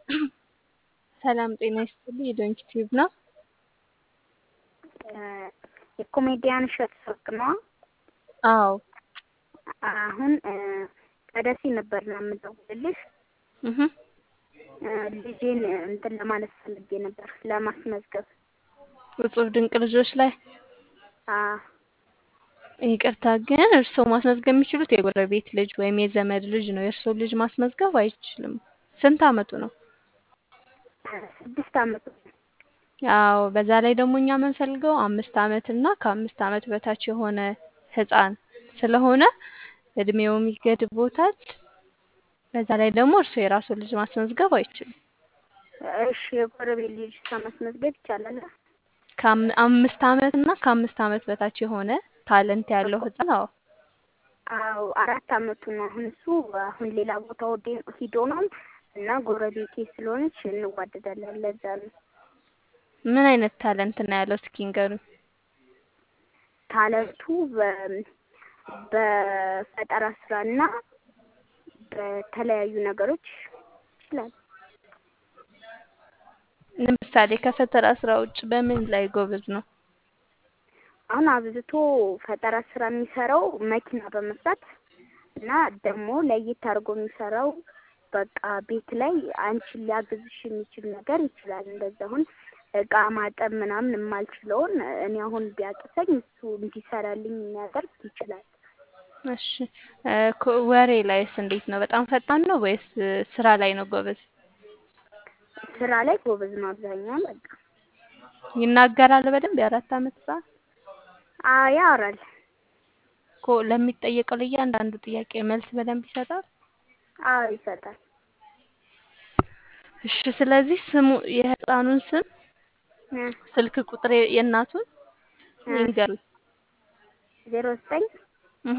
ሰላም ጤና ይስጥልኝ። የዶንኪ ቲዩብ ነው። የኮሜዲያን እሸቱ ሰርቅ ነው። አዎ አሁን ከደሴ ነበር የምደውልልሽ። እህ ልጄን እንትን ለማለት ፈልጌ ነበር ለማስመዝገብ። እጹብ ድንቅ ልጆች ላይ አ ይቅርታ፣ ግን እርስዎ ማስመዝገብ የሚችሉት የጎረቤት ልጅ ወይም የዘመድ ልጅ ነው። የእርስዎ ልጅ ማስመዝገብ አይችልም። ስንት አመቱ ነው? 6 አመቱ። አዎ፣ በዛ ላይ ደግሞ እኛ የምንፈልገው 5 አመት እና ከ5 አመት በታች የሆነ ህፃን ስለሆነ እድሜውም ይገድቦታል። በዛ ላይ ደግሞ እርስዎ የራስዎ ልጅ ማስመዝገብ አይችሉም። እሺ የጎረቤት ልጅ ማስመዝገብ ይቻላል? ከ5 አመት እና ከ5 አመት በታች የሆነ ታለንት ያለው ህፃን። አዎ አዎ 4 አመቱ ነው። አሁን እሱ አሁን ሌላ ቦታ ሂዶ ነው እና ጎረቤቴ ስለሆነች እንዋደዳለን። ለዛ ነው። ምን አይነት ታለንት ነው ያለው? እስኪ ንገሩኝ። ታለንቱ በፈጠራ ስራና በተለያዩ ነገሮች ይችላል። ለምሳሌ ከፈጠራ ስራ ውጭ በምን ላይ ጎበዝ ነው? አሁን አብዝቶ ፈጠራ ስራ የሚሰራው መኪና በመስራት እና ደግሞ ለየት አድርጎ የሚሰራው በቃ ቤት ላይ አንቺን ሊያግዝሽ የሚችል ነገር ይችላል። እንደዛ አሁን እቃ ማጠብ ምናምን የማልችለውን እኔ አሁን ቢያቅተኝ እሱ እንዲሰራልኝ የሚያደርግ ይችላል። እሺ ወሬ ላይስ እንዴት ነው? በጣም ፈጣን ነው ወይስ ስራ ላይ ነው ጎበዝ? ስራ ላይ ጎበዝ ነው አብዛኛውን። በቃ ይናገራል በደንብ የ4 አመት ህፃን? ያወራል። ለሚጠየቀው ለእያንዳንዱ ጥያቄ መልስ በደንብ ይሰጣል? አዎ ይሰጣል። እሺ ስለዚህ ስሙ የህፃኑን ስም፣ ስልክ ቁጥር የእናቱን ይንገሩኝ። 09 እህ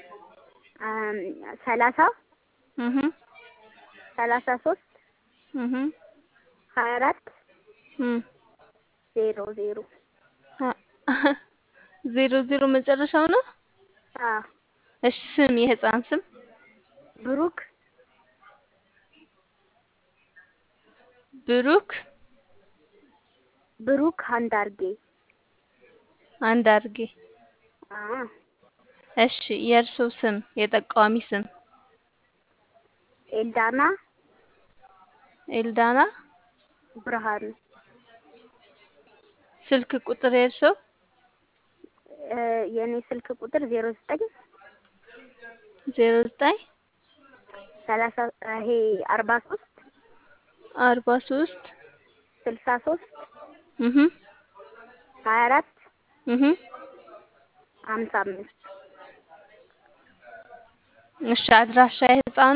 30 እህ 33 እህ 24 00 00 መጨረሻው ነው? አዎ። እሺ ስም፣ የህፃን ስም? ብሩክ ብሩክ አንዳርጌ። አንዳርጌ። እሺ የእርስዎ ስም፣ የጠቋሚ ስም? ኤልዳና ብርሃኑ። ስልክ ቁጥር የእርስዎ? የኔ ስልክ ቁጥር 09 09 30 ይሄ 43 43 63 እህ 24 እህ 55። እሺ አድራሻ የህፃኑ?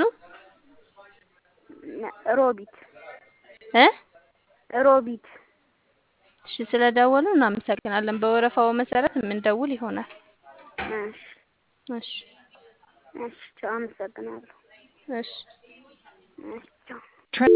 ሮቢት እ ሮቢት። እሺ ስለደወሉ እናመሰግናለን። በወረፋው መሰረት የምንደውል ይሆናል። እሺ እሺ እሺ አመሰግናለሁ። እሺ እሺ